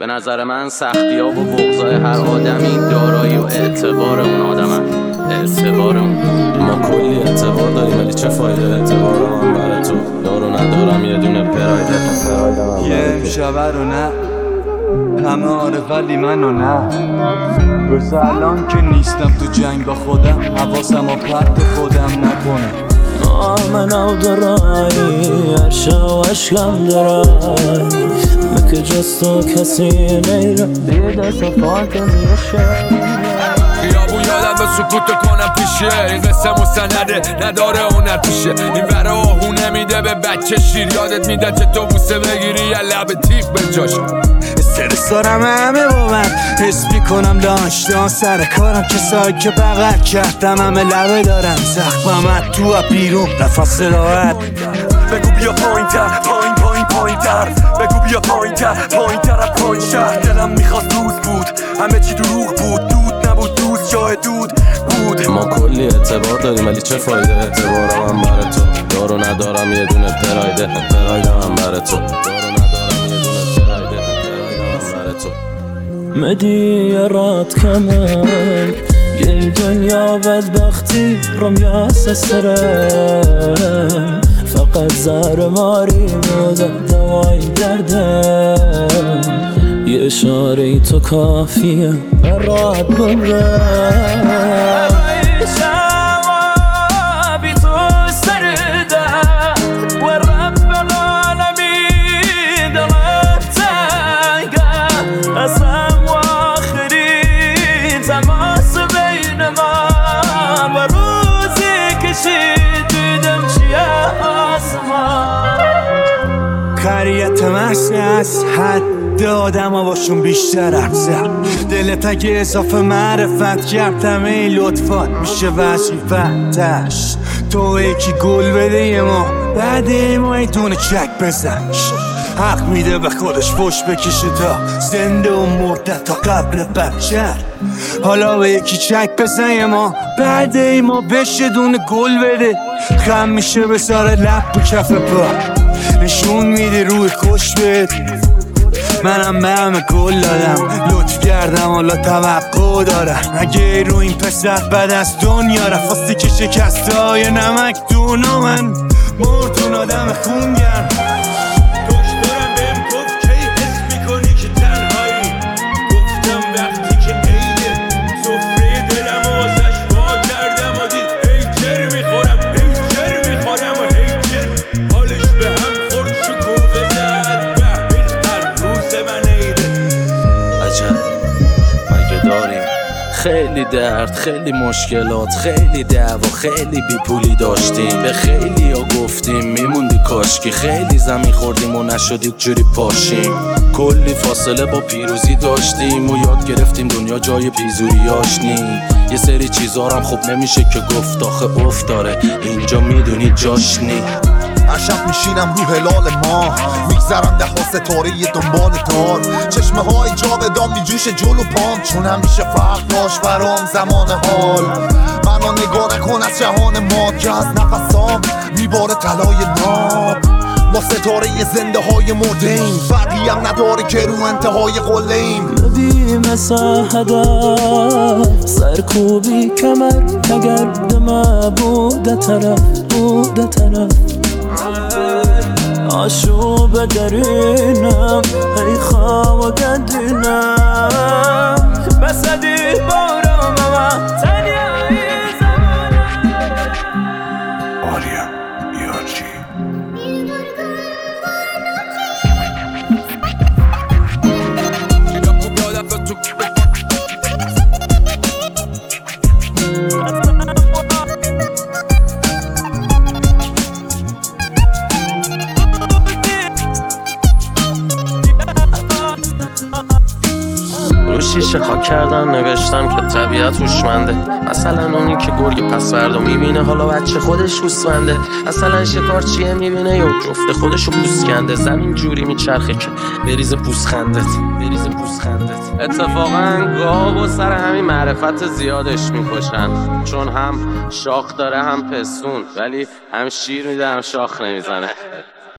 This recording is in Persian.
به نظر من سختی‌ها و بغضای هر آدمی دارایی و اعتبار اون آدمن. اعتبار اون. ما کلی اعتبار داریم ولی چه فایده اعتبار من برای تو؟ دارو ندارم یه دونه پرایده یه امشبه رو نه همه عارف ولی منو نه. بس الان که نیستم تو جنگ با خودم حواسم و پرت خودم نکنه. من او درایی عرشا و عشقم درایی مکه جز تو کسی نیره دیده صفات میشه. خیابون یادم به سکوت کنم پیشه این قصه مستنده نداره اون پیشه. این وره آهو نمیده به بچه شیر یادت میده که تو بوسه بگیری یه لب تیغ به جاش. استرس دارم همه با من حس میکنم داشتان سر کارم کسایی که بغل کردم همه لبه دارم زخمم تو بیرون نفس راحت. بگو بیا پایین تر پایین تر بگو بیا پایین تر از پایین شهر. دلم میخواست روز بود همه چی دروغ بود دود نبود دوست جای دود بود. ما کلی اعتبار داریم ولی چه فایده اعتبار من برای تو؟ دارو ندارم یه دونه پرایده من برای تو. مدیرات كمان يا دنيا بدبختي رمية سسرم فقط زار ماري مودا دواي دردم يا اشاري تو كافية برات بمرم خریت محصه از حد آدم ها باشون بیشتر افزر. دلت اگه اضافه معرفت کردم ای لطفات میشه وظیفتش. تو یکی گل بده یه ما بعد ما ای دونه چک بزنش. حق میده به خودش فش بکشه تا زنده و مرده تا قبل بچر. حالا به یکی چک بزن یه ما بعد ای ما بشه دونه گل بده. خم میشه بساره لب و کف پا نشون میده روی خوش بد. منم به همه گل دادم لطف کردم حالا توقع دارم. اگه رو این پسر بد از دنیا رفاستی که شکسته های نمک دونو من مردون آدم خونگرم. داشتارم بهم گفت کی حس میکنی که تنهایی. گفتم وقتی که عیده سفره دلم و واسش وا کردم و دید هیچر میخورم و هیچر حالش به هم خورد شکوفه زد بهبین هر روز من عیده. عجب مگه داریم خیلی درد خیلی مشکلات خیلی دعوا خیلی بیپولی داشتیم. به خیلی ها گفتیم میموندی کاشکی خیلی زمین خوردیم و نشدید جوری پاشیم. کلی فاصله با پیروزی داشتیم و یاد گرفتیم دنیا جای بیزوریاش نی. یه سری چیزارم خوب نمیشه که گفت آخه افتاره اینجا میدونی جاش نی. هر شب میشینم رو هلال ما میگذرم ده ها ستاره دنبال دار. چشمه های جاودان میجوشه جلو پام چون همیشه فرق داشت برام زمان حال. منو نگاه نکن از جهان ما که از نفسام میباره طلای ناب. ما ستاره زنده های مردیم فرقی هم نداره که رو انتهای قله ایم. بدی مثل هدف سرکوبی کمر اگر دمه بوده طرف آشوب درینم ای خواب گندینم بسدی بارم اما تنیایی زمانم. آریا یارچی شیشه خاک کردم نوشتم که طبیعت هوشمنده. مثلا اونی که گرگ پس فردا میبینه حالا بچه خودش هوسمنده. مثلا شکارچیه میبینه یا جفت خودشو پوست کنده. زمین جوری میچرخه که بریز پوستخندت. اتفاقا گاو و سر همین معرفت زیادش میکشن چون هم شاخ داره هم پستون ولی هم شیر میده هم شاخ نمیزنه.